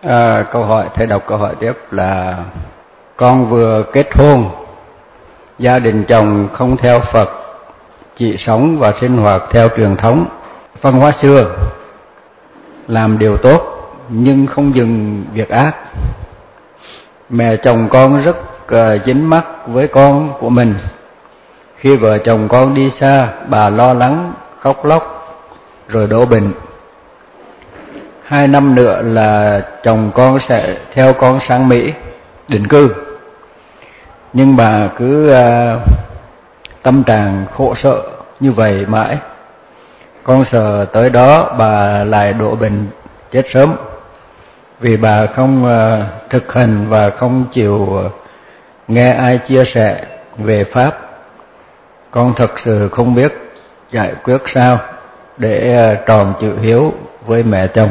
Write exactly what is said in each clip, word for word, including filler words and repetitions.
À, câu hỏi, thầy đọc câu hỏi tiếp là: con vừa kết hôn, gia đình chồng không theo Phật, chỉ sống và sinh hoạt theo truyền thống văn hóa xưa, làm điều tốt nhưng không dừng việc ác. Mẹ chồng con rất uh, dính mắc với con của mình. Khi vợ chồng con đi xa, bà lo lắng, khóc lóc, rồi đổ bệnh. Hai năm nữa là chồng con sẽ theo con sang Mỹ định cư. Nhưng bà cứ uh, tâm trạng khổ sở như vậy mãi. Con sợ tới đó bà lại đổ bệnh chết sớm, vì bà không uh, thực hành và không chịu uh, nghe ai chia sẻ về Pháp. Con thật sự không biết giải quyết sao để uh, tròn chữ hiếu với mẹ chồng.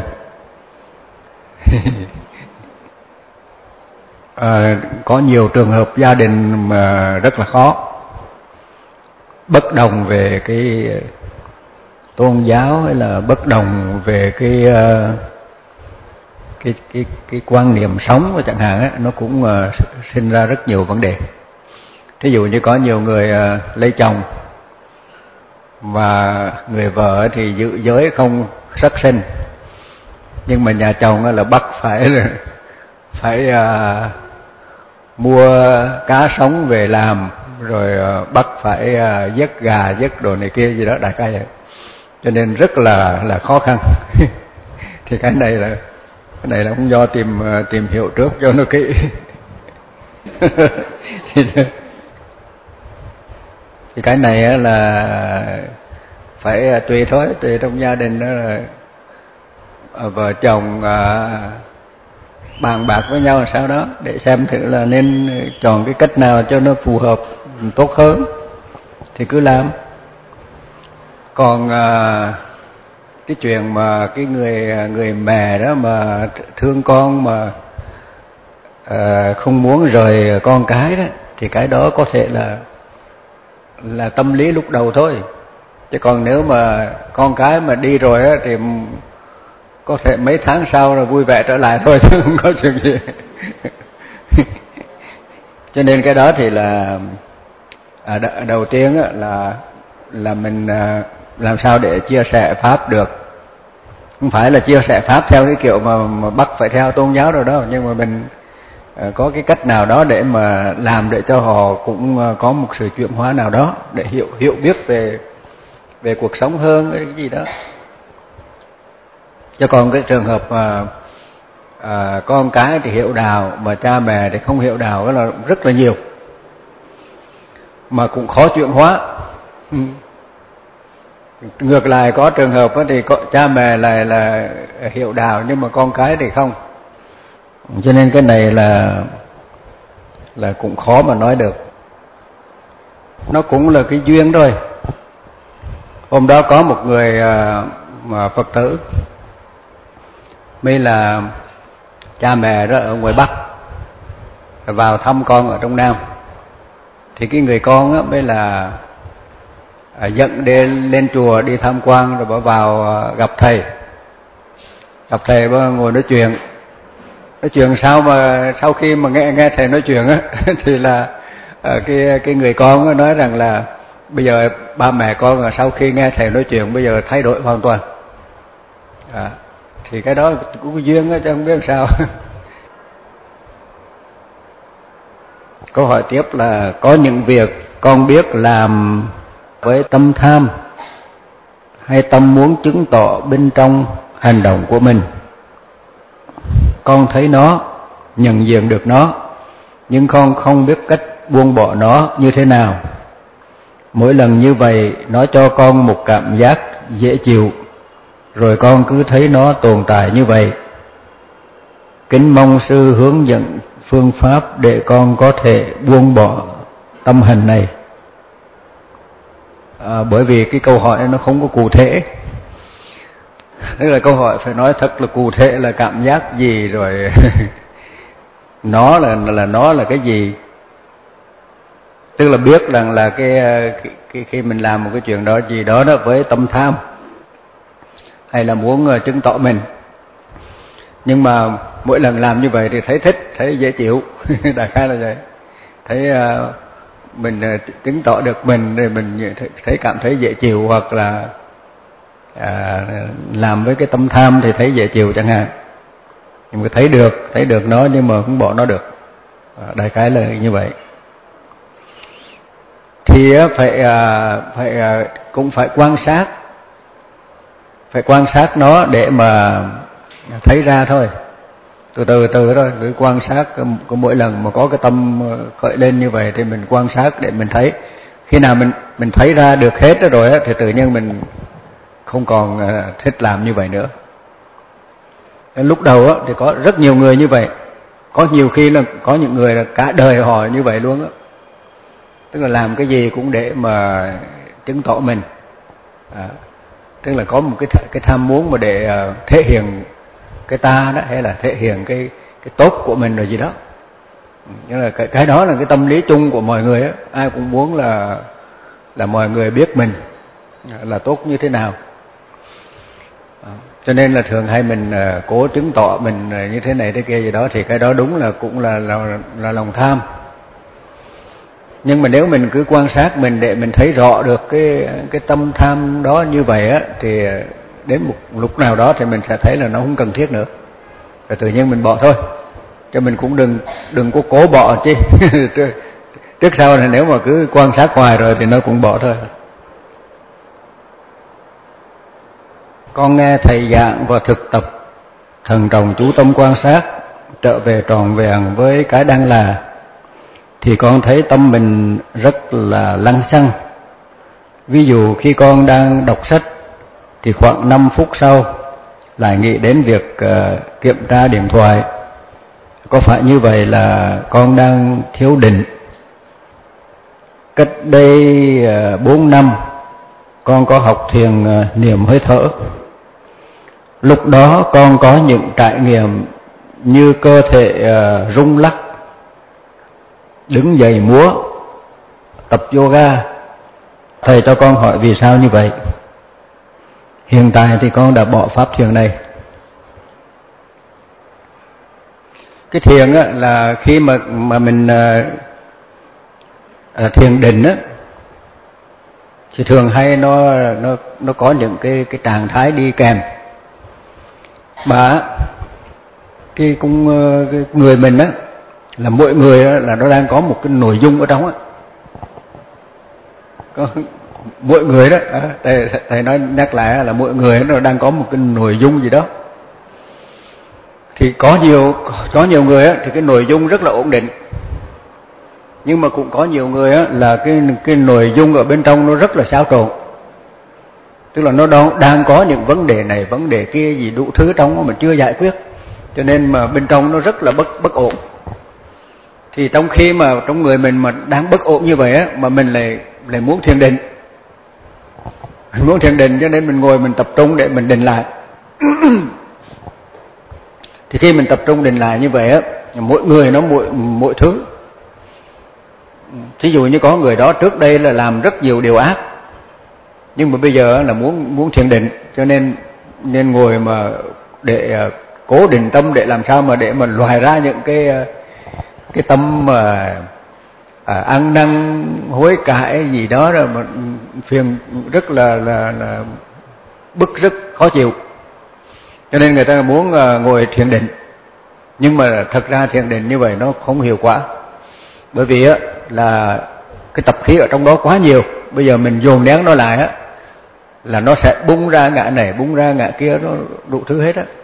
À, có nhiều trường hợp gia đình mà rất là khó, bất đồng về cái tôn giáo hay là bất đồng về cái cái cái cái quan niệm sống chẳng hạn ấy, nó cũng uh, sinh ra rất nhiều vấn đề. Thí dụ như có nhiều người uh, lấy chồng và người vợ thì giữ giới không sắc sinh, nhưng mà nhà chồng là bắt phải phải uh, mua cá sống về làm, rồi uh, bắt phải uh, giết gà giết đồ này kia gì đó đại khái vậy. Cho nên rất là là khó khăn. Thì cái này là cái này là cũng do tìm uh, tìm hiểu trước cho nó kỹ. thì, thì cái này là phải tùy thôi, tùy trong gia đình đó là vợ chồng uh, bàn bạc với nhau làm sao đó để xem thử là nên chọn cái cách nào cho nó phù hợp tốt hơn thì cứ làm. Còn uh, cái chuyện mà cái người người mẹ đó mà thương con mà uh, không muốn rời con cái đó, thì cái đó có thể là là tâm lý lúc đầu thôi. Chứ còn nếu mà con cái mà đi rồi á thì có thể mấy tháng sau rồi vui vẻ trở lại thôi, chứ không có chuyện gì. Cho nên cái đó thì là à, đầu tiên á, là là mình à, làm sao để chia sẻ Pháp được. Không phải là chia sẻ Pháp theo cái kiểu mà, mà bắt phải theo tôn giáo rồi đó, nhưng mà mình à, có cái cách nào đó để mà làm để cho họ cũng à, có một sự chuyển hóa nào đó để hiểu hiểu biết về về cuộc sống hơn cái gì đó. Cho còn cái trường hợp mà à, con cái thì hiểu đạo mà cha mẹ thì không hiểu đạo, đó là rất là nhiều, mà cũng khó chuyển hóa. Ừ. Ngược lại có trường hợp thì có, cha mẹ lại là hiểu đạo nhưng mà con cái thì không. Cho nên cái này là là cũng khó mà nói được. Nó cũng là cái duyên thôi. Hôm đó có một người mà Phật tử, mới là cha mẹ đó ở ngoài Bắc vào thăm con ở trong Nam. Thì cái người con á mới là à, dẫn đến lên chùa đi tham quan, rồi bỏ vào à, gặp thầy. Gặp thầy bà ngồi nói chuyện. Nói chuyện sao mà sau khi mà nghe nghe thầy nói chuyện á thì là à, cái cái người con á nói rằng là bây giờ ba mẹ con là sau khi nghe thầy nói chuyện bây giờ thay đổi hoàn toàn. À, thì cái đó cũng có duyên á chứ không biết sao. Câu hỏi tiếp là: có những việc con biết làm với tâm tham hay tâm muốn chứng tỏ bên trong hành động của mình. Con thấy nó, nhận diện được nó, nhưng con không biết cách buông bỏ nó như thế nào. Mỗi lần như vậy nó cho con một cảm giác dễ chịu, rồi con cứ thấy nó tồn tại như vậy. Kính mong sư hướng dẫn phương pháp để con có thể buông bỏ tâm hành này. À, bởi vì cái câu hỏi nó không có cụ thể. Tức là câu hỏi phải nói thật là cụ thể là cảm giác gì, rồi nó là là nó là cái gì. Tức là biết rằng là cái, cái, cái khi mình làm một cái chuyện đó gì đó đó với tâm tham hay là muốn chứng tỏ mình. Nhưng mà mỗi lần làm như vậy thì thấy thích, thấy dễ chịu. Đại khái là vậy. Thấy uh, mình uh, chứng tỏ được mình thì mình thấy cảm thấy dễ chịu, hoặc là uh, làm với cái tâm tham thì thấy dễ chịu chẳng hạn. Nhưng mà thấy được, thấy được nó nhưng mà không bỏ nó được. Uh, đại khái là như vậy. Thì uh, phải uh, phải uh, cũng phải quan sát, phải quan sát nó để mà thấy ra thôi. Từ từ từ thôi, cứ quan sát cứ mỗi lần mà có cái tâm khởi lên như vậy thì mình quan sát để mình thấy. Khi nào mình mình thấy ra được hết rồi á thì tự nhiên mình không còn thích làm như vậy nữa. Lúc đầu á thì có rất nhiều người như vậy, có nhiều khi là có những người là cả đời họ như vậy luôn á, tức là làm cái gì cũng để mà chứng tỏ mình, à, tức là có một cái cái tham muốn mà để uh, thể hiện cái ta đó, hay là thể hiện cái cái tốt của mình rồi gì đó. Nhưng là cái cái đó là cái tâm lý chung của mọi người á, ai cũng muốn là là mọi người biết mình là tốt như thế nào. À, cho nên là thường hay mình uh, cố chứng tỏ mình uh, như thế này thế kia gì đó, thì cái đó đúng là cũng là là, là lòng tham. Nhưng mà nếu mình cứ quan sát mình để mình thấy rõ được cái cái tâm tham đó như vậy á, thì đến một lúc nào đó thì mình sẽ thấy là nó không cần thiết nữa, rồi tự nhiên mình bỏ thôi. Cho mình cũng đừng đừng có cố bỏ chứ. Trước sau là nếu mà cứ quan sát hoài rồi thì nó cũng bỏ thôi. Con nghe thầy giảng và thực tập thần trọng chú tâm quan sát, trở về trọn vẹn với cái đang là, thì con thấy tâm mình rất là lăng xăng. Ví dụ khi con đang đọc sách thì khoảng năm phút sau lại nghĩ đến việc uh, kiểm tra điện thoại. Có phải như vậy là con đang thiếu định? Cách đây uh, bốn năm con có học thiền uh, niệm hơi thở. Lúc đó con có những trải nghiệm như cơ thể uh, rung lắc, đứng dậy múa, tập yoga. Thầy cho con hỏi vì sao như vậy? Hiện tại thì con đã bỏ pháp thiền này. Cái thiền á, là khi mà mà mình à, thiền định á, thì thường hay nó nó nó có những cái cái trạng thái đi kèm. Mà cái cũng cái người mình á, là mỗi người á, là nó đang có một cái nội dung ở trong á. Có mỗi người đó, thầy, thầy nói nhắc lại là mỗi người nó đang có một cái nội dung gì đó. Thì có nhiều có nhiều người á, thì cái nội dung rất là ổn định, nhưng mà cũng có nhiều người á, là cái cái nội dung ở bên trong nó rất là xáo trộn, tức là nó đang, đang có những vấn đề này vấn đề kia gì đủ thứ trong mà chưa giải quyết, cho nên mà bên trong nó rất là bất bất ổn. Thì trong khi mà trong người mình mà đang bất ổn như vậy á, mà mình lại lại muốn thiền định, mình muốn thiền định cho nên mình ngồi mình tập trung để mình định lại. Thì khi mình tập trung định lại như vậy á, mỗi người nó mỗi mỗi thứ. Thí dụ như có người đó trước đây là làm rất nhiều điều ác, nhưng mà bây giờ là muốn muốn thiền định, cho nên nên ngồi mà để cố định tâm để làm sao mà để mà loại ra những cái cái tâm mà à, ăn năn hối cải gì đó, rồi mà phiền rất là là là bức rất khó chịu. Cho nên người ta muốn uh, ngồi thiền định, nhưng mà thật ra thiền định như vậy nó không hiệu quả, bởi vì á là cái tập khí ở trong đó quá nhiều. Bây giờ mình dồn nén nó lại á, là nó sẽ bung ra ngã này bung ra ngã kia, nó đủ thứ hết á.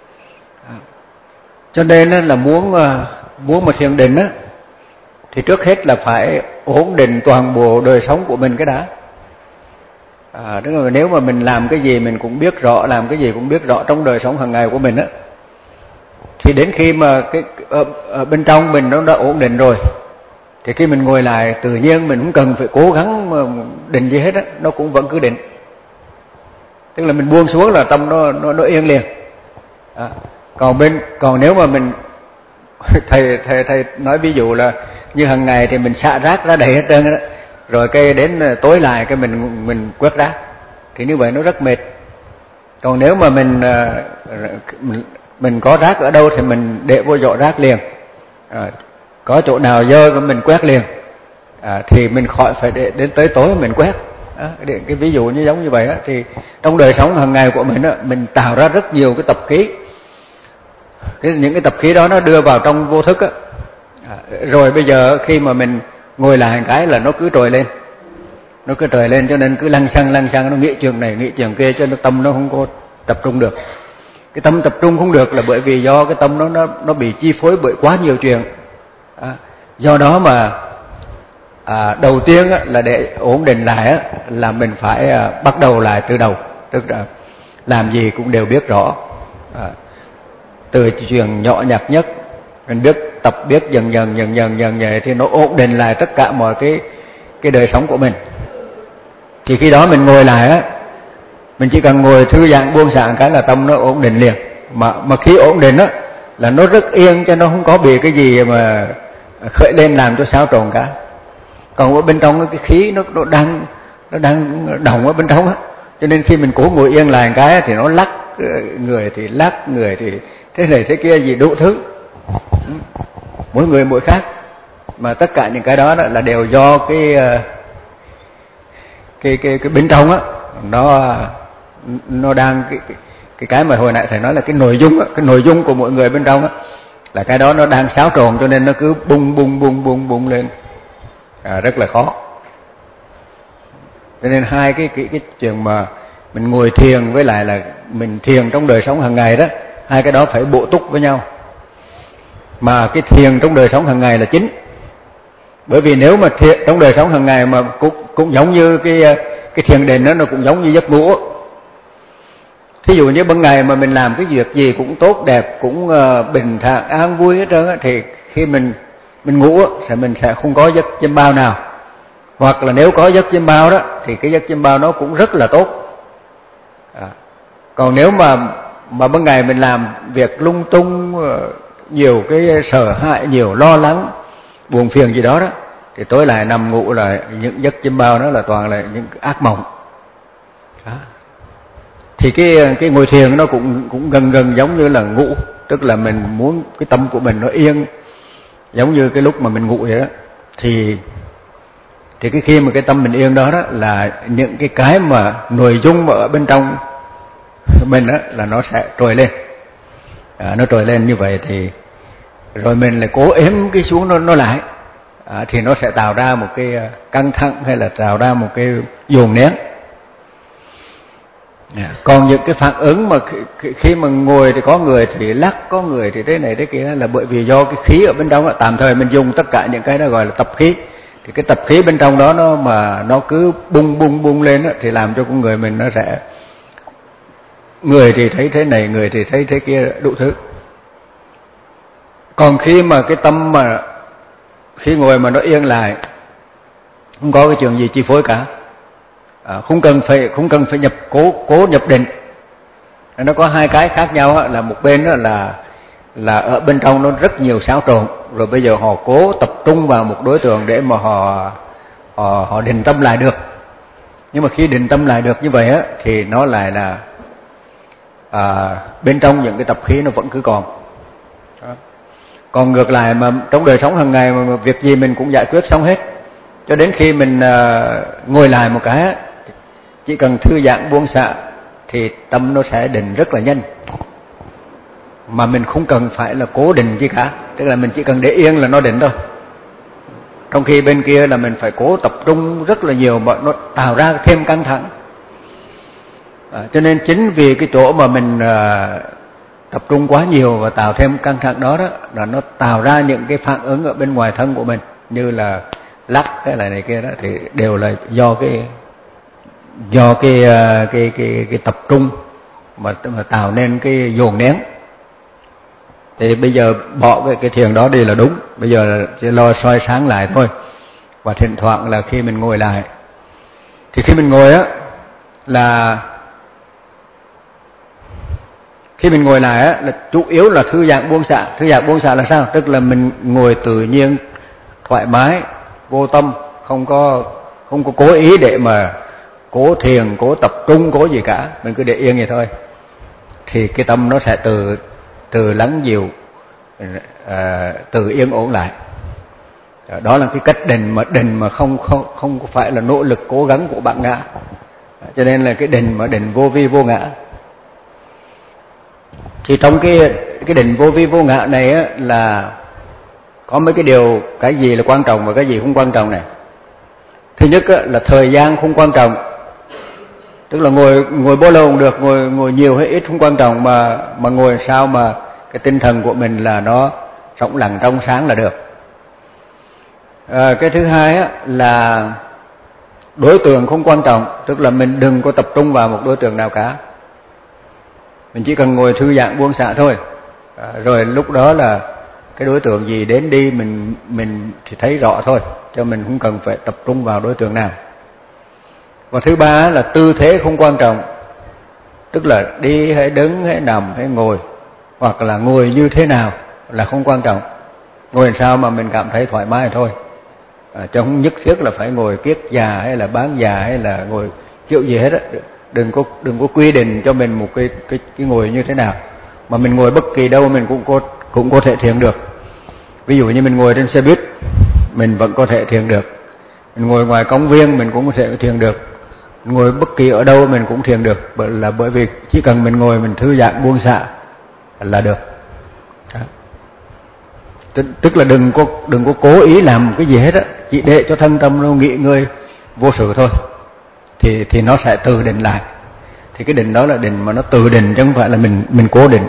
Cho nên á, là muốn uh, muốn mà thiền định á, thì trước hết là phải ổn định toàn bộ đời sống của mình cái đã. À, tức là nếu mà mình làm cái gì mình cũng biết rõ, làm cái gì cũng biết rõ trong đời sống hàng ngày của mình á, thì đến khi mà cái ở, ở bên trong mình nó đã ổn định rồi, thì khi mình ngồi lại tự nhiên mình không cần phải cố gắng mà định gì hết á, nó cũng vẫn cứ định. Tức là mình buông xuống là tâm nó nó, nó yên liền. À, còn bên còn nếu mà mình thầy thầy thầy nói ví dụ là như hàng ngày thì mình xả rác ra đầy hết trơn đó, rồi cái đến tối lại cái mình mình quét rác, thì như vậy nó rất mệt. Còn nếu mà mình mình, mình có rác ở đâu thì mình để vô giỏ rác liền, à, có chỗ nào dơ mình quét liền, à, thì mình khỏi phải để đến tới tối mình quét. Đó, để cái ví dụ như giống như vậy đó, thì trong đời sống hàng ngày của mình đó, mình tạo ra rất nhiều cái tập khí. Cái, những cái tập khí đó nó đưa vào trong vô thức á, à, rồi bây giờ khi mà mình ngồi lại một cái là nó cứ trồi lên, nó cứ trồi lên, cho nên cứ lăng xăng lăng xăng, nó nghĩ chuyện này nghĩ chuyện kia, cho nên tâm nó không có tập trung được. Cái tâm tập trung không được là bởi vì do cái tâm nó nó nó bị chi phối bởi quá nhiều chuyện. À, do đó mà à, đầu tiên á, là để ổn định lại á, là mình phải à, bắt đầu lại từ đầu, tức là làm gì cũng đều biết rõ, à, từ chuyện nhỏ nhặt nhất mình biết tập biết dần dần dần dần dần dần thì nó ổn định lại tất cả mọi cái cái đời sống của mình. Thì khi đó mình ngồi lại á, mình chỉ cần ngồi thư giãn buông xả cái là tâm nó ổn định liền. Mà mà khi ổn định á là nó rất yên, cho nó không có bị cái gì mà khởi lên làm cho xáo trộn cả. Còn ở bên trong cái khí nó nó đang nó đang động ở bên trong á, cho nên khi mình cố ngồi yên lại cái thì nó lắc người, thì lắc người, thì thế này thế kia gì đủ thứ, mỗi người mỗi khác. Mà tất cả những cái đó, đó là đều do cái cái cái cái bên trong á, nó nó đang cái cái cái mà hồi nãy thầy nói là cái nội dung á, cái nội dung của mỗi người bên trong á, là cái đó nó đang xáo trộn, cho nên nó cứ bung bung bung bung bung lên, à, rất là khó. Cho nên hai cái cái cái chuyện mà mình ngồi thiền với lại là mình thiền trong đời sống hàng ngày đó, hai cái đó phải bổ túc với nhau. Mà cái thiền trong đời sống hàng ngày là chính. Bởi vì nếu mà thiền trong đời sống hàng ngày mà cũng cũng giống như cái cái thiền định đó, nó cũng giống như giấc ngủ. Thí dụ như ban ngày mà mình làm cái việc gì cũng tốt đẹp, cũng uh, bình thản an vui hết trơn á, thì khi mình mình ngủ thì mình sẽ không có giấc chim bao nào. Hoặc là nếu có giấc chim bao đó thì cái giấc chim bao nó cũng rất là tốt. À, còn nếu mà mà ban ngày mình làm việc lung tung, nhiều cái sợ hãi, nhiều lo lắng, buồn phiền gì đó đó, thì tối lại nằm ngủ là những giấc chim bao đó là toàn là những ác mộng. Đó. Thì cái cái ngồi thiền nó cũng cũng gần gần giống như là ngủ, tức là mình muốn cái tâm của mình nó yên, giống như cái lúc mà mình ngủ vậy đó. Thì thì cái khi mà cái tâm mình yên đó đó là những cái cái mà nội dung mà ở bên trong mình đó là nó sẽ trồi lên, à, nó trồi lên như vậy thì rồi mình lại cố ém cái xuống nó nó lại, à, thì nó sẽ tạo ra một cái căng thẳng hay là tạo ra một cái dồn nén. À, còn những cái phản ứng mà khi, khi mà ngồi thì có người thì lắc, có người thì thế này thế kia là bởi vì do cái khí ở bên trong đó, tạm thời mình dùng tất cả những cái đó gọi là tập khí. Thì cái tập khí bên trong đó nó mà nó cứ bung bung bung lên đó, thì làm cho con người mình nó sẽ, người thì thấy thế này, người thì thấy thế kia, đủ thứ. Còn khi mà cái tâm mà khi ngồi mà nó yên lại, không có cái chuyện gì chi phối cả, à, không cần phải không cần phải nhập cố cố nhập định. Nó có hai cái khác nhau đó, là một bên đó là là ở bên trong nó rất nhiều xáo trộn, rồi bây giờ họ cố tập trung vào một đối tượng để mà họ họ, họ định tâm lại được. Nhưng mà khi định tâm lại được như vậy á, thì nó lại là à, bên trong những cái tập khí nó vẫn cứ còn. Đó. Còn ngược lại mà trong đời sống hàng ngày mà, mà việc gì mình cũng giải quyết xong hết, cho đến khi mình à, ngồi lại một cái, chỉ cần thư giãn buông xả thì tâm nó sẽ định rất là nhanh, mà mình không cần phải là cố định gì cả, tức là mình chỉ cần để yên là nó định thôi. Trong khi bên kia là mình phải cố tập trung rất là nhiều, mà nó tạo ra thêm căng thẳng. À, cho nên chính vì cái chỗ mà mình à, tập trung quá nhiều và tạo thêm căng thẳng đó đó, là nó tạo ra những cái phản ứng ở bên ngoài thân của mình, như là lắc cái này này kia đó, thì đều là do cái do cái cái cái cái, cái tập trung mà, mà tạo nên cái dồn nén. Thì bây giờ bỏ cái, cái thiền đó đi là đúng, bây giờ là chỉ lo soi sáng lại thôi. Và thỉnh thoảng là khi mình ngồi lại, thì khi mình ngồi á là khi mình ngồi lại á là chủ yếu là thư giãn buông xả. Thư giãn buông xả là sao? Tức là mình ngồi tự nhiên, thoải mái, vô tâm, không có không có cố ý để mà cố thiền, cố tập trung, cố gì cả, mình cứ để yên vậy thôi. Thì cái tâm nó sẽ từ từ lắng dịu, à, từ yên ổn lại. Đó là cái cách định mà định mà không không không phải là nỗ lực cố gắng của bạn ngã, cho nên là cái định mà định vô vi vô ngã. Thì trong cái cái định vô vi vô ngã này á, là có mấy cái điều, cái gì là quan trọng và cái gì không quan trọng này. Thứ nhất á, là thời gian không quan trọng, tức là ngồi ngồi bao lâu cũng được, ngồi ngồi nhiều hay ít không quan trọng, mà mà ngồi sao mà cái tinh thần của mình là nó rộng lặng trong sáng là được. À, cái thứ hai á, là đối tượng không quan trọng, tức là mình đừng có tập trung vào một đối tượng nào cả, mình chỉ cần ngồi thư giãn buông xả thôi. À, rồi lúc đó là cái đối tượng gì đến đi mình mình thì thấy rõ thôi, cho mình không cần phải tập trung vào đối tượng nào. Và thứ ba là tư thế không quan trọng, tức là đi hay đứng hay nằm hay ngồi, hoặc là ngồi như thế nào là không quan trọng, ngồi sao mà mình cảm thấy thoải mái thôi. À, chứ không nhất thiết là phải ngồi kiết già hay là bán già hay là ngồi kiểu gì hết á. Đừng có đừng có quy định cho mình một cái cái cái ngồi như thế nào, mà mình ngồi bất kỳ đâu mình cũng có cũng có thể thiền được. Ví dụ như mình ngồi trên xe buýt mình vẫn có thể thiền được, mình ngồi ngoài công viên mình cũng có thể thiền được, ngồi bất kỳ ở đâu mình cũng thiền được, bởi là bởi vì chỉ cần mình ngồi mình thư giãn buông xả là được. Đó. Tức, tức là đừng có đừng có cố ý làm cái gì hết á, chỉ để cho thân tâm nó nghỉ ngơi vô sự thôi, thì thì nó sẽ tự định lại. Thì cái định đó là định mà nó tự định chứ không phải là mình mình cố định.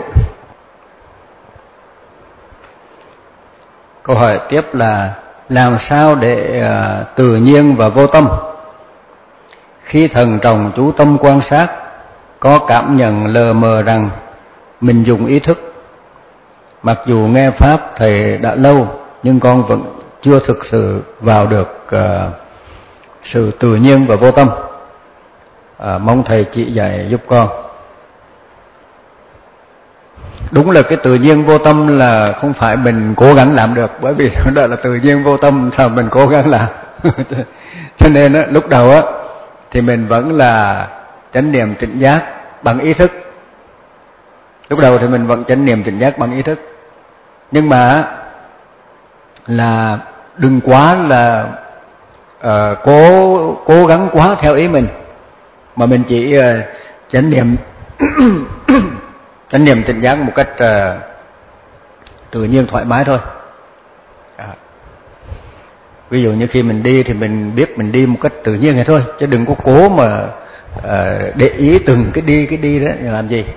Câu hỏi tiếp là làm sao để uh, tự nhiên và vô tâm? Khi thần trọng chú tâm quan sát, có cảm nhận lờ mờ rằng mình dùng ý thức. Mặc dù nghe pháp thầy đã lâu, nhưng con vẫn chưa thực sự vào được uh, sự tự nhiên và vô tâm. À, mong thầy chỉ dạy giúp con. Đúng là cái tự nhiên vô tâm là không phải mình cố gắng làm được, bởi vì đó là tự nhiên vô tâm sao mình cố gắng làm. Cho nên á, lúc đầu á thì mình vẫn là chánh niệm tỉnh giác bằng ý thức. Lúc đầu thì mình vẫn chánh niệm tỉnh giác bằng ý thức, nhưng mà là đừng quá là uh, cố cố gắng quá theo ý mình, mà mình chỉ uh, chánh niệm chánh niệm tỉnh giác một cách uh, tự nhiên thoải mái thôi. À. Ví dụ như khi mình đi thì mình biết mình đi một cách tự nhiên vậy thôi, chứ đừng có cố mà uh, để ý từng cái đi cái đi đó làm gì.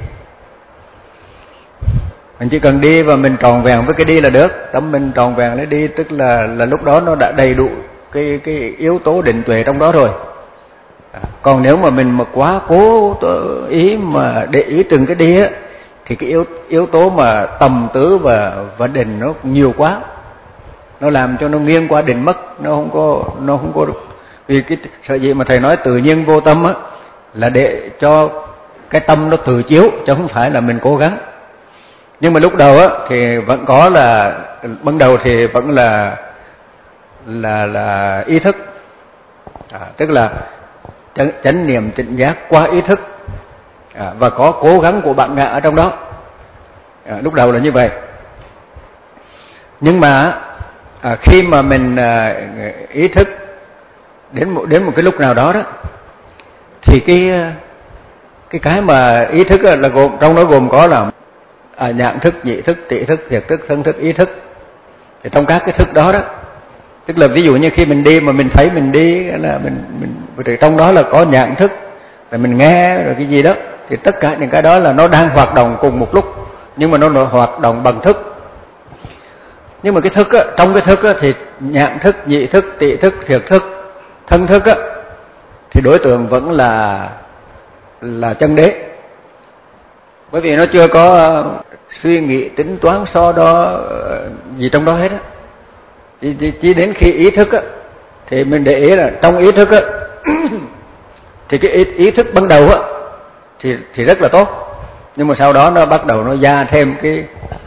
Mình chỉ cần đi và mình tròn vẹn với cái đi là được, tâm mình tròn vẹn lấy đi, tức là là lúc đó nó đã đầy đủ cái cái yếu tố định tuệ trong đó rồi. À, còn nếu mà mình mà quá cố ý mà để ý từng cái đi á, thì cái yếu yếu tố mà tầm tứ và và định nó nhiều quá, nó làm cho nó nghiêng qua định mất, nó không có nó không có được. Vì cái sở dĩ mà thầy nói tự nhiên vô tâm á là để cho cái tâm nó tự chiếu, chứ không phải là mình cố gắng. Nhưng mà lúc đầu á thì vẫn có là ban đầu thì vẫn là là là ý thức, à, tức là chánh, chánh niệm tỉnh giác qua ý thức, à, và có cố gắng của bạn ngã ở trong đó. À, lúc đầu là như vậy. Nhưng mà à, khi mà mình à, ý thức đến một đến một cái lúc nào đó đó, thì cái cái cái mà ý thức là gồm trong đó gồm có là à, nhãn thức, nhị thức, tỷ thức, thiệt thức, thân thức, ý thức. Thì trong các cái thức đó đó, tức là ví dụ như khi mình đi mà mình thấy mình đi là mình mình trong đó là có nhãn thức, là mình nghe rồi cái gì đó, thì tất cả những cái đó là nó đang hoạt động cùng một lúc, nhưng mà nó hoạt động bằng thức. Nhưng mà cái thức á, trong cái thức á, thì nhãn thức, nhị thức, tỷ thức, thiệt thức, thân thức á, thì đối tượng vẫn là là chân đế, bởi vì nó chưa có suy nghĩ tính toán so đo gì trong đó hết á. Chỉ, chỉ, chỉ đến khi ý thức á, thì mình để ý là trong ý thức á thì cái ý, ý thức ban đầu á thì thì rất là tốt, nhưng mà sau đó nó bắt đầu nó gia thêm cái,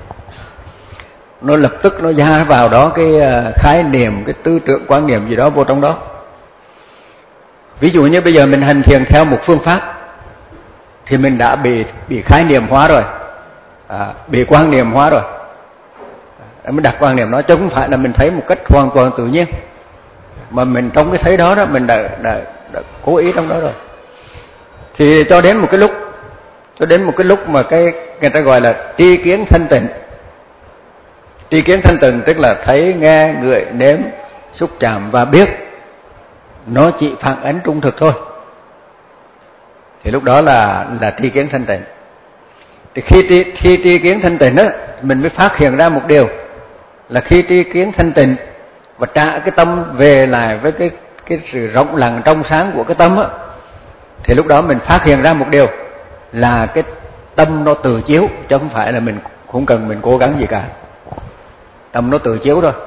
nó lập tức nó gia vào đó cái khái niệm, cái tư tưởng quan niệm gì đó vô trong đó. Ví dụ như bây giờ mình hành thiền theo một phương pháp thì mình đã bị bị khái niệm hóa rồi. à, bị quan niệm hóa rồi. Mình đặt quan niệm nó chứ không phải là mình thấy một cách hoàn toàn tự nhiên, mà mình trong cái thấy đó đó mình đã, đã, đã cố ý trong đó rồi. Thì cho đến một cái lúc cho đến một cái lúc mà cái người ta gọi là tri kiến thanh tịnh. Tri kiến thanh tịnh tức là thấy, nghe, ngửi, nếm, xúc chạm và biết nó chỉ phản ánh trung thực thôi. Thì lúc đó là là tri kiến thanh tịnh. Thì khi tri, khi tri kiến thanh tịnh đó, mình mới phát hiện ra một điều là khi tri kiến thanh tịnh và trả cái tâm về lại với cái cái sự rộng lặng trong sáng của cái tâm á, thì lúc đó mình phát hiện ra một điều là cái tâm nó tự chiếu, chứ không phải là mình không cần mình cố gắng gì cả. Tâm nó tự chiếu rồi.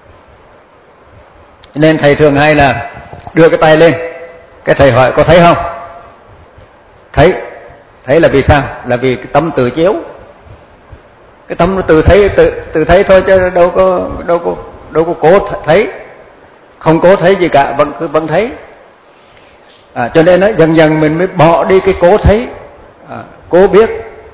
Nên thầy thường hay là đưa cái tay lên, cái thầy hỏi có thấy không? Thấy. Thấy là vì sao? Là vì cái tâm tự chiếu. Cái tâm nó tự thấy tự tự thấy thôi, chứ đâu có đâu có đâu có cố thấy, không cố thấy gì cả, vẫn cứ vẫn thấy. À, cho nên nó dần dần mình mới bỏ đi cái cố thấy, à, cố biết,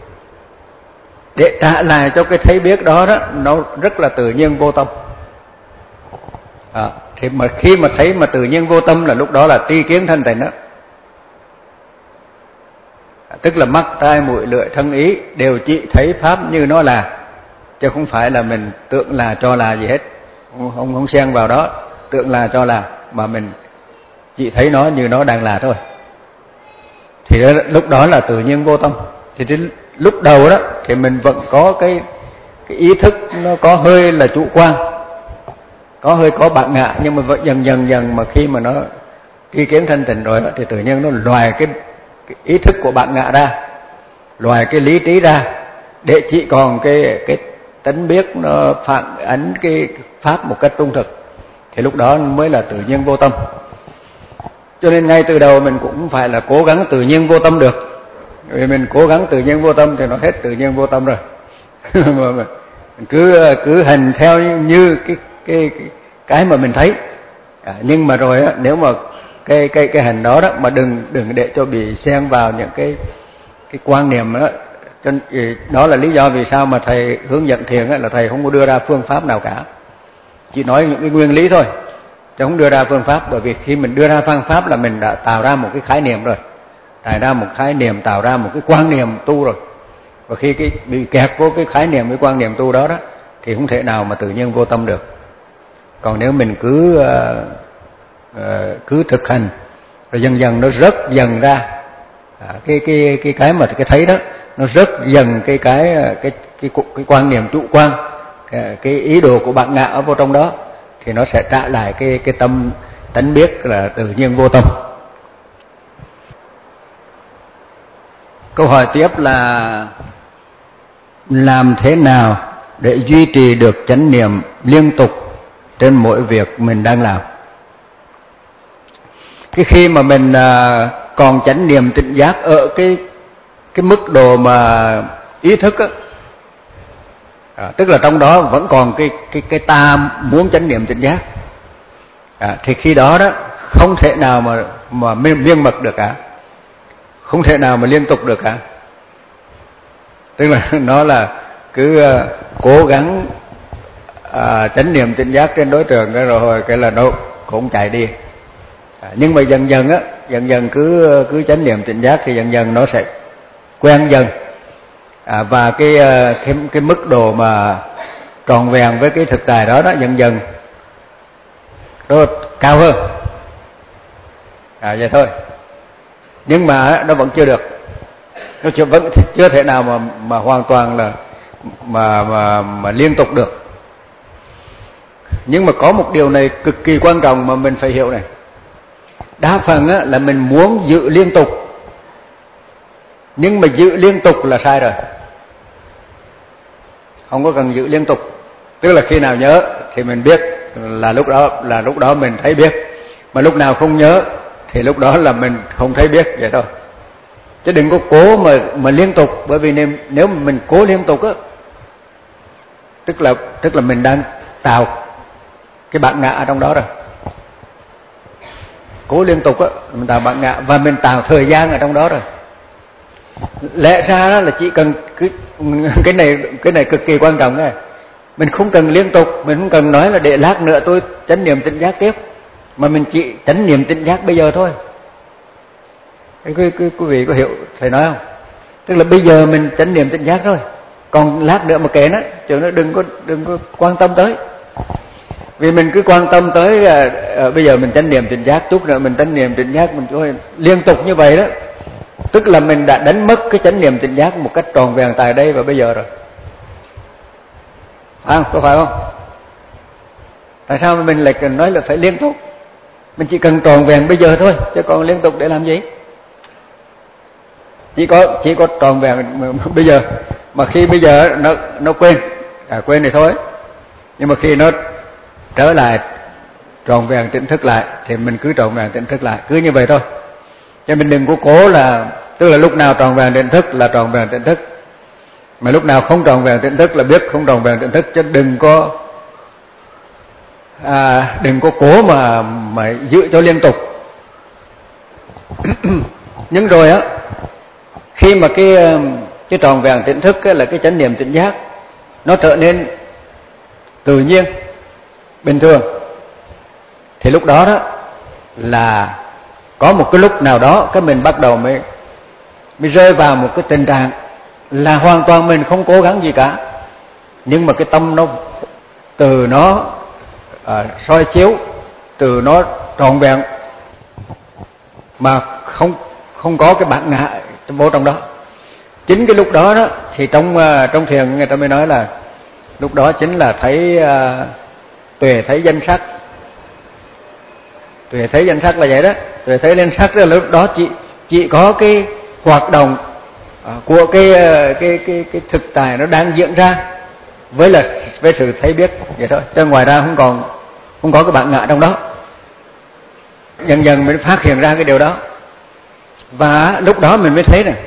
để trả lại cho cái thấy biết đó đó nó rất là tự nhiên vô tâm. À, thì mà khi mà thấy mà tự nhiên vô tâm là lúc đó là tri kiến thanh tịnh đó. À, tức là mắt, tai, mũi, lưỡi, thân, ý đều chỉ thấy pháp như nó là, chứ không phải là mình tưởng là cho là gì hết, không không, không xen vào đó tưởng là cho là, mà mình chỉ thấy nó như nó đang là thôi. Thì đó, lúc đó là tự nhiên vô tâm. Thì đến lúc đầu đó thì mình vẫn có cái cái ý thức nó có hơi là chủ quan, có hơi có bản ngã, nhưng mà vẫn dần dần dần mà khi mà nó tri kiến thanh tịnh rồi đó, thì tự nhiên nó loài cái, cái ý thức của bản ngã ra, loài cái lý trí ra, để chỉ còn cái cái tánh biết nó phản ánh cái pháp một cách trung thực. Thì lúc đó mới là tự nhiên vô tâm. Cho nên ngay từ đầu mình cũng không phải là cố gắng tự nhiên vô tâm được. Vì mình cố gắng tự nhiên vô tâm thì nó hết tự nhiên vô tâm rồi. Mình cứ cứ hành theo như cái cái cái, cái mà mình thấy. À, nhưng mà rồi á, nếu mà cái cái cái hành đó đó mà đừng đừng để cho bị xen vào những cái cái quan niệm đó. Cho nên, đó là lý do vì sao mà thầy hướng dẫn thiền á, là thầy không có đưa ra phương pháp nào cả, chỉ nói những cái nguyên lý thôi, chứ không đưa ra phương pháp. Bởi vì khi mình đưa ra phương pháp là mình đã tạo ra một cái khái niệm rồi, tạo ra một khái niệm, tạo ra một cái quan niệm tu rồi. Và khi cái bị kẹt vô cái khái niệm, cái quan niệm tu đó đó, thì không thể nào mà tự nhiên vô tâm được. Còn nếu mình cứ uh, uh, cứ thực hành rồi dần dần nó rớt dần ra à, cái cái cái cái mà cái thấy đó, nó rớt dần cái cái cái cái cái, cái quan niệm chủ quan, cái, cái ý đồ của bản ngã ở vô trong đó, thì nó sẽ trả lại cái cái tâm tánh biết là tự nhiên vô tâm. Câu hỏi tiếp là làm thế nào để duy trì được chánh niệm liên tục trên mỗi việc mình đang làm? Cái khi mà mình còn chánh niệm tỉnh giác ở cái cái mức độ mà ý thức á, à, tức là trong đó vẫn còn cái cái cái ta muốn chánh niệm tỉnh giác, à, thì khi đó đó không thể nào mà mà miên mật được cả, không thể nào mà liên tục được cả. Tức là nó là cứ uh, cố gắng uh, chánh niệm tỉnh giác trên đối tượng cái rồi cái là nó cũng chạy đi. À, nhưng mà dần dần á, dần dần cứ cứ chánh niệm tỉnh giác thì dần dần nó sẽ quen dần, à, và cái, uh, cái cái mức độ mà tròn vẹn với cái thực tại đó đó dần dần nó cao hơn. À vậy thôi. Nhưng mà nó vẫn chưa được, nó chưa vẫn chưa thể nào mà mà hoàn toàn là mà mà mà liên tục được. Nhưng mà có một điều này cực kỳ quan trọng mà mình phải hiểu này. Đa phần á, là mình muốn giữ liên tục, nhưng mà giữ liên tục là sai rồi. Không có cần giữ liên tục. Tức là khi nào nhớ thì mình biết là lúc đó là lúc đó mình thấy biết, mà lúc nào không nhớ thì lúc đó là mình không thấy biết, vậy thôi. Chứ đừng có cố mà mà liên tục, bởi vì nếu nếu mình cố liên tục á, tức là tức là mình đang tạo cái bản ngã ở trong đó rồi. Cố liên tục á, mình tạo bản ngã và mình tạo thời gian ở trong đó rồi. Lẽ ra đó là chỉ cần cứ cái này cái này cực kỳ quan trọng này. Mình không cần liên tục, mình không cần nói là để lát nữa tôi chánh niệm tỉnh giác tiếp, mà mình chỉ chánh niệm tỉnh giác bây giờ thôi. Quý, quý, quý vị có hiểu thầy nói không? Tức là bây giờ mình chánh niệm tỉnh giác thôi, còn lát nữa mà kể nó, chứ nó đừng có đừng có quan tâm tới. Vì mình cứ quan tâm tới à, à, bây giờ mình chánh niệm tỉnh giác, chút nữa mình chánh niệm tỉnh giác, mình thôi liên tục như vậy đó, tức là mình đã đánh mất cái chánh niệm tỉnh giác một cách tròn vẹn tại đây và bây giờ rồi. À, có phải không? Tại sao mình lại cần nói là phải liên tục? Mình chỉ cần tròn vẹn bây giờ thôi, chứ còn liên tục để làm gì? Chỉ có chỉ có tròn vẹn bây giờ, mà khi bây giờ nó nó quên, à, quên thì thôi. Nhưng mà khi nó trở lại tròn vẹn tỉnh thức lại thì mình cứ tròn vẹn tỉnh thức lại, cứ như vậy thôi. Cho mình đừng có cố là, tức là lúc nào tròn vẹn tỉnh thức là tròn vẹn tỉnh thức, mà lúc nào không tròn vẹn tỉnh thức là biết không tròn vẹn tỉnh thức, chứ đừng có à, đừng có cố mà mà giữ cho liên tục. Nhưng rồi á, khi mà cái cái tròn vẹn tỉnh thức là cái chánh niệm tỉnh giác nó trở nên tự nhiên, bình thường, thì lúc đó đó là có một cái lúc nào đó cái mình bắt đầu mới mới rơi vào một cái tình trạng là hoàn toàn mình không cố gắng gì cả, nhưng mà cái tâm nó từ nó à, soi chiếu, từ nó trọn vẹn mà không không có cái bản ngã vô trong đó. Chính cái lúc đó đó thì trong trong thiền người ta mới nói là lúc đó chính là thấy uh, tuệ thấy danh sắc. Tuệ thấy danh sắc là vậy đó. Tuệ thấy danh sắc là lúc đó chỉ chỉ có cái hoạt động uh, của cái, uh, cái cái cái thực tại nó đang diễn ra với là với sự thấy biết vậy thôi. Chứ ngoài ra không còn không có cái bản ngã trong đó. Dần dần mình phát hiện ra cái điều đó, và lúc đó mình mới thấy này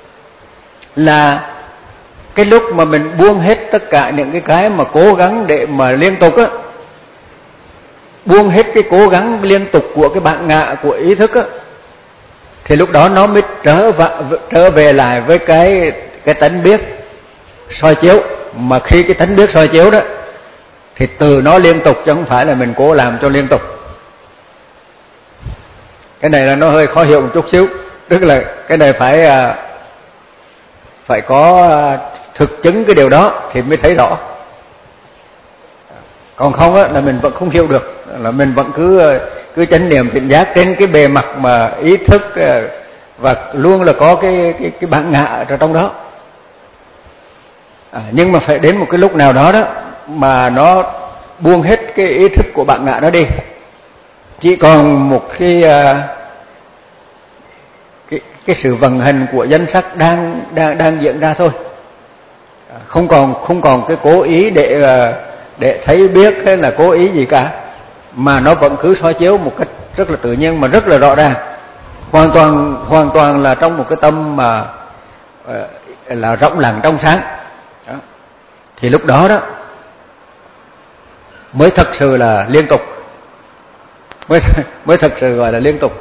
là cái lúc mà mình buông hết tất cả những cái cái mà cố gắng để mà liên tục á, buông hết cái cố gắng liên tục của cái bản ngã của ý thức á, thì lúc đó nó mới trở về, trở về lại với cái cái tánh biết soi chiếu. Mà khi cái tánh biết soi chiếu đó thì từ nó liên tục, chứ không phải là mình cố làm cho liên tục. Cái này là nó hơi khó hiểu một chút xíu, tức là cái này phải phải có thực chứng cái điều đó thì mới thấy rõ. Còn không á là mình vẫn không hiểu được, là mình vẫn cứ cứ chánh niệm tỉnh giác trên cái bề mặt mà ý thức, và luôn là có cái cái cái bản ngã ở trong đó. À, nhưng mà phải đến một cái lúc nào đó đó mà nó buông hết cái ý thức của bản ngã đó đi, chỉ còn một cái cái cái sự vận hành của danh sắc đang đang đang diễn ra thôi, không còn không còn cái cố ý để để thấy biết hay là cố ý gì cả, mà nó vẫn cứ soi chiếu một cách rất là tự nhiên mà rất là rõ ràng, hoàn toàn hoàn toàn là trong một cái tâm mà là rộng lặng trong sáng đó. Thì lúc đó đó mới thật sự là liên tục, mới mới thật sự gọi là liên tục.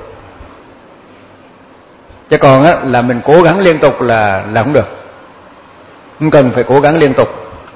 Chứ còn á là mình cố gắng liên tục là là không được, không cần phải cố gắng liên tục.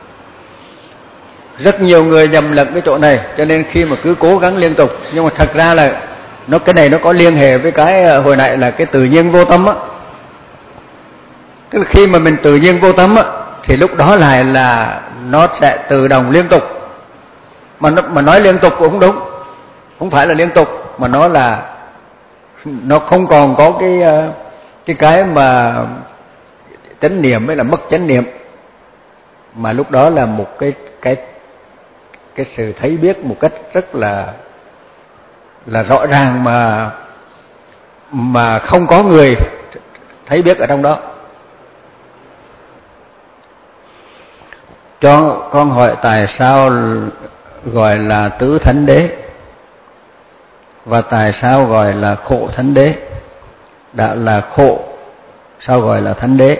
Rất nhiều người nhầm lẫn cái chỗ này, cho nên khi mà cứ cố gắng liên tục, nhưng mà thật ra là nó cái này nó có liên hệ với cái hồi nãy là cái tự nhiên vô tâm á. Tức là khi mà mình tự nhiên vô tâm á thì lúc đó lại là nó sẽ tự động liên tục. Mà nó, mà nói liên tục cũng không đúng, không phải là liên tục, mà nó là nó không còn có cái cái cái mà chánh niệm mới là mất chánh niệm, mà lúc đó là một cái cái cái sự thấy biết một cách rất là là rõ ràng, mà mà không có người thấy biết ở trong đó. Cho con hỏi tại sao gọi là tứ thánh đế và tại sao gọi là khổ thánh đế? Đã là khổ sao gọi là thánh đế?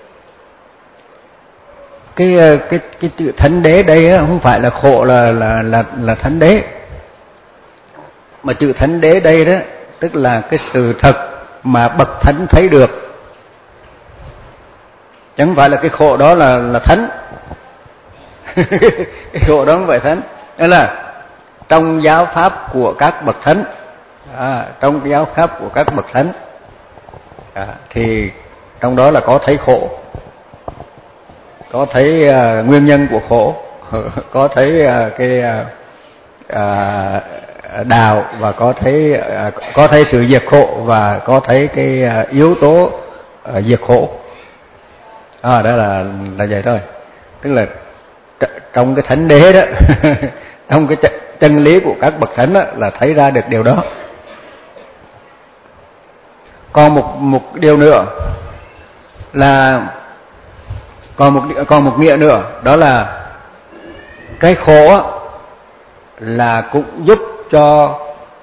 Cái cái cái chữ thánh đế đây không phải là khổ là là là là thánh đế, mà chữ thánh đế đây đó tức là cái sự thật mà bậc thánh thấy được. Chẳng phải là cái khổ đó là là thánh. Cái khổ đó không phải thánh. Đó là trong giáo pháp của các bậc thánh, à, trong cái giáo pháp của các bậc thánh, à, thì trong đó là có thấy khổ, có thấy uh, nguyên nhân của khổ, có thấy uh, cái uh, uh, đạo, và có thấy uh, có thấy sự diệt khổ, và có thấy cái uh, yếu tố uh, diệt khổ. À, đó là là vậy thôi. Tức là trong cái thánh đế đó, trong cái chân lý của các bậc thánh đó, là thấy ra được điều đó. Còn một một điều nữa là còn một còn một nghĩa nữa, đó là cái khổ là cũng giúp cho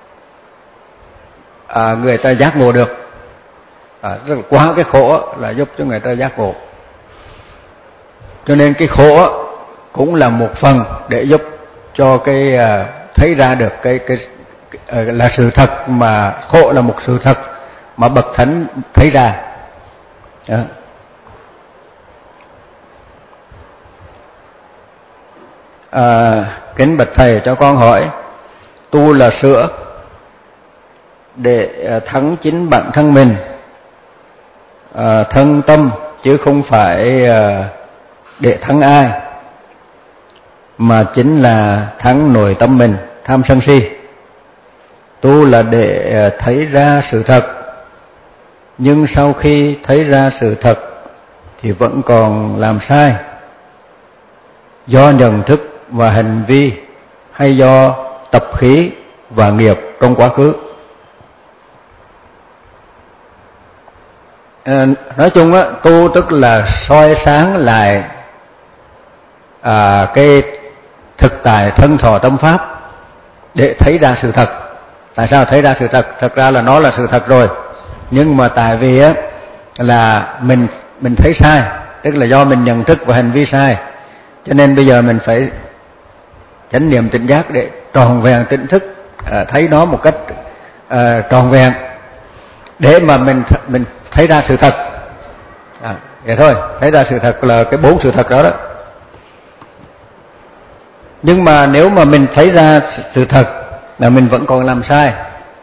à, người ta giác ngộ được. À, rất là quá cái khổ là giúp cho người ta giác ngộ. Cho nên cái khổ cũng là một phần để giúp cho cái à, thấy ra được cái cái, cái là sự thật, mà khổ là một sự thật mà bậc thánh thấy ra. Đó. À, kính bạch thầy, cho con hỏi, tu là sửa để thắng chính bản thân mình, à, thân tâm, chứ không phải à, để thắng ai, mà chính là thắng nội tâm mình, tham sân si. Tu là để thấy ra sự thật, nhưng sau khi thấy ra sự thật thì vẫn còn làm sai, do nhận thức và hành vi, hay do tập khí và nghiệp trong quá khứ. À, nói chung á, tu tức là soi sáng lại à, cái thực tại thân thọ tâm pháp để thấy ra sự thật. Tại sao thấy ra sự thật? Thật ra là nó là sự thật rồi, nhưng mà tại vì á là mình mình thấy sai, tức là do mình nhận thức và hành vi sai, cho nên bây giờ mình phải chánh niệm tỉnh giác để tròn vẹn tỉnh thức, à, thấy nó một cách à, tròn vẹn, để mà mình mình thấy ra sự thật. À, vậy thôi, thấy ra sự thật là cái bốn sự thật đó đó. Nhưng mà nếu mà mình thấy ra sự thật là mình vẫn còn làm sai,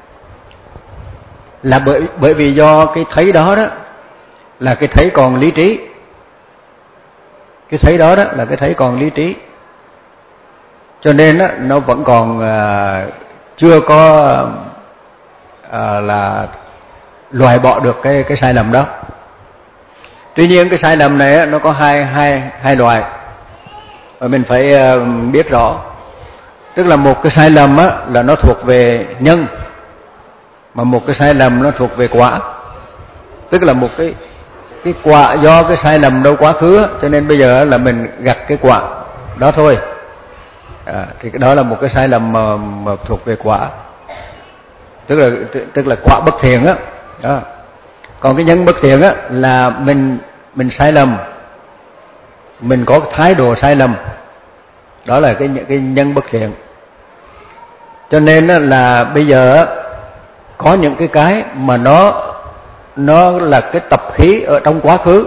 là bởi bởi vì do cái thấy đó đó là cái thấy còn lý trí. Cái thấy đó đó là cái thấy còn lý trí, cho nên đó, nó vẫn còn à, chưa có à, là loại bỏ được cái cái sai lầm đó. Tuy nhiên cái sai lầm này á, nó có hai hai hai loại, và mình phải uh, biết rõ. Tức là một cái sai lầm á, là nó thuộc về nhân, mà một cái sai lầm nó thuộc về quả. Tức là một cái cái quả do cái sai lầm đâu quá khứ á, cho nên bây giờ là mình gặt cái quả đó thôi. À, thì cái đó là một cái sai lầm mà, mà thuộc về quả, tức là tức là quả bất thiện á. Đó. Còn cái nhân bất thiện á là mình mình sai lầm, mình có thái độ sai lầm, đó là cái cái nhân bất thiện. Cho nên là bây giờ có những cái cái mà nó nó là cái tập khí ở trong quá khứ,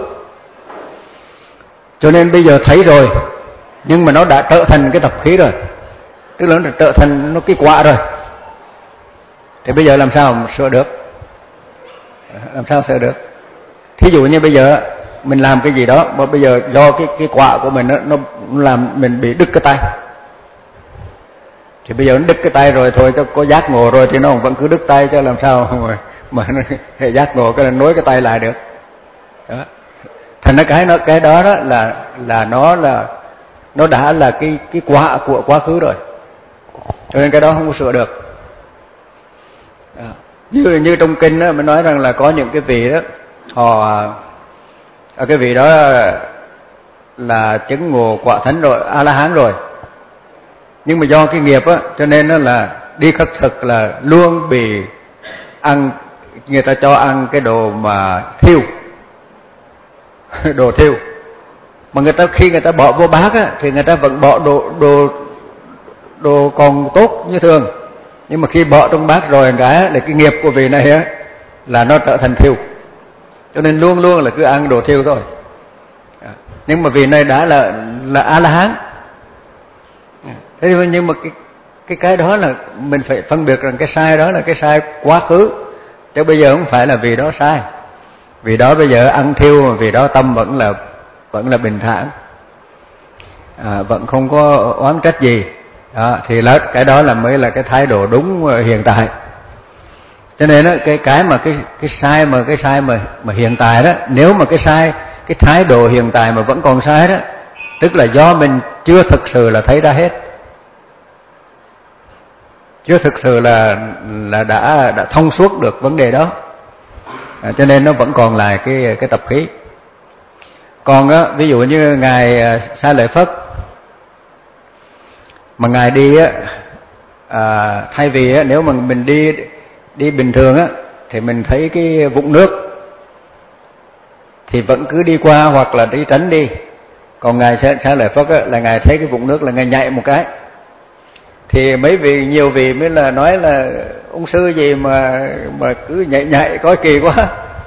cho nên bây giờ thấy rồi, nhưng mà nó đã trở thành cái tập khí rồi, tức là nó đã trở thành nó cái quả rồi, thì bây giờ làm sao mà sửa được? Làm sao sửa được? Thí dụ như bây giờ mình làm cái gì đó mà bây giờ do cái cái quả của mình đó, nó làm mình bị đứt cái tay, thì bây giờ nó đứt cái tay rồi thôi, cho có giác ngộ rồi thì nó vẫn cứ đứt tay, cho làm sao mà mà nó hệ giác ngộ cái nối cái tay lại được. Đó. Thành ra cái nó cái đó đó là là nó là nó đã là cái cái quả của quá khứ rồi, cho nên cái đó không có sửa được. Đó. Như như trong kinh đó mình nói rằng là có những cái vị đó họ cái vị đó là chứng ngộ quả thánh rồi, A La Hán rồi, nhưng mà do cái nghiệp á, cho nên nó là đi khất thực là luôn bị ăn, người ta cho ăn cái đồ mà thiêu, đồ thiêu, mà người ta khi người ta bỏ vô bát á, thì người ta vẫn bỏ đồ đồ đồ còn tốt như thường, nhưng mà khi bỏ trong bát rồi cái là cái nghiệp của vị này á là nó trở thành thiêu, cho nên luôn luôn là cứ ăn đồ thiêu thôi. nhưng mà vị này đã là là A La Hán. Thế nhưng mà cái cái cái đó là mình phải phân biệt rằng cái sai đó là cái sai quá khứ, chứ bây giờ không phải là vì đó sai. Vì đó bây giờ ăn thiêu mà vì đó tâm vẫn là vẫn là bình thản, à, vẫn không có oán trách gì. Đó, thì là cái đó là mới là cái thái độ đúng hiện tại. Cho nên đó, cái cái mà cái cái sai mà cái sai mà mà hiện tại đó, nếu mà cái sai cái thái độ hiện tại mà vẫn còn sai đó, tức là do mình chưa thực sự là thấy ra hết, chưa thực sự là là đã đã thông suốt được vấn đề đó, à, cho nên nó vẫn còn lại cái cái tập khí. Còn á, ví dụ như ngài Xá Lợi Phất mà ngài đi á, à, thay vì á, nếu mà mình đi đi bình thường á thì mình thấy cái vũng nước thì vẫn cứ đi qua hoặc là đi tránh đi. Còn ngài Xá Lợi Phất á, là ngài thấy cái vũng nước là ngài nhảy một cái. Thì mấy vị nhiều vị mới là nói là ông sư gì mà mà cứ nhảy nhảy có kỳ quá.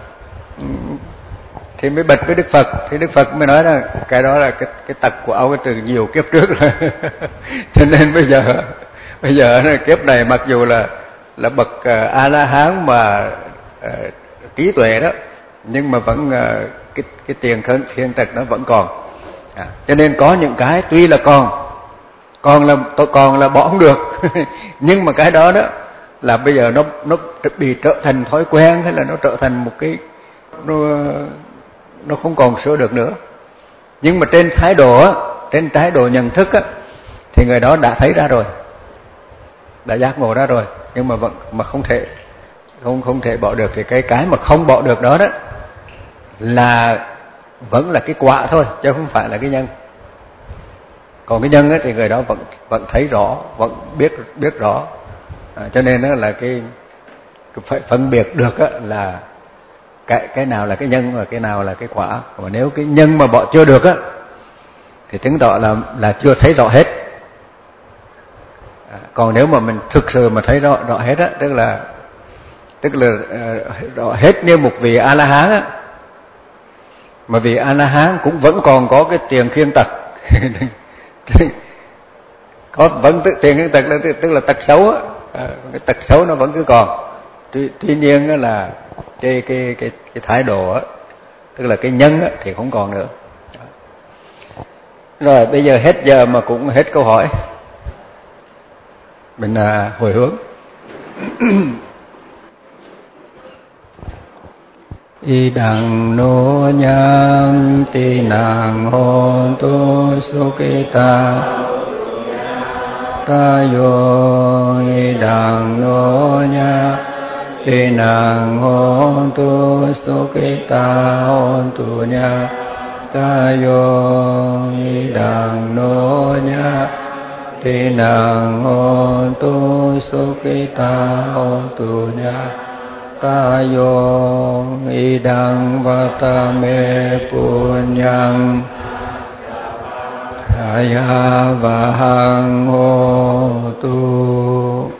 Thì mới bật với Đức Phật, thì Đức Phật mới nói là cái đó là cái cái tật của ông từ nhiều kiếp trước rồi. Cho nên bây giờ bây giờ kiếp này mặc dù là là bậc uh, A La Hán mà uh, trí tuệ đó, nhưng mà vẫn uh, cái cái tiền khấn thiên tật nó vẫn còn. À, cho nên có những cái tuy là còn còn là tôi còn là bỏ không được, nhưng mà cái đó đó là bây giờ nó nó bị trở thành thói quen, hay là nó trở thành một cái nó nó không còn sửa được nữa. Nhưng mà trên thái độ á, trên thái độ nhận thức á, thì người đó đã thấy ra rồi, đã giác ngộ ra rồi, nhưng mà vẫn mà không thể không không thể bỏ được. Thì cái cái mà không bỏ được đó đó là vẫn là cái quả thôi, chứ không phải là cái nhân. Còn cái nhân á, thì người đó vẫn vẫn thấy rõ, vẫn biết biết rõ, à, cho nên đó là cái phải phân biệt được á, là cái cái nào là cái nhân và cái nào là cái quả. Mà nếu cái nhân mà bỏ chưa được á thì chứng tỏ là là chưa thấy rõ hết. À, còn nếu mà mình thực sự mà thấy rõ rõ hết á, tức là tức là uh, rõ hết như một vị A La Hán á, mà vị A La Hán cũng vẫn còn có cái tiền khiên tật. Có vẫn tiền khiên tật là tức là tật xấu á, à, cái tật xấu nó vẫn cứ còn. Tuy, tuy nhiên á là cái cái cái cái thái độ á, tức là cái nhân á thì không còn nữa. Rồi bây giờ hết giờ mà cũng hết câu hỏi, mình à, hồi hướng. Y đằng nô nhang ti nàng hôn tu sukita ta yo y đằng nô nhang ti nàng hôn tu sukita hôn tu nha ta yo y đằng nô nhang ti nàng hôn tu sukita hôn tu nha ta yo idang vatame punyang aya vahang hotu.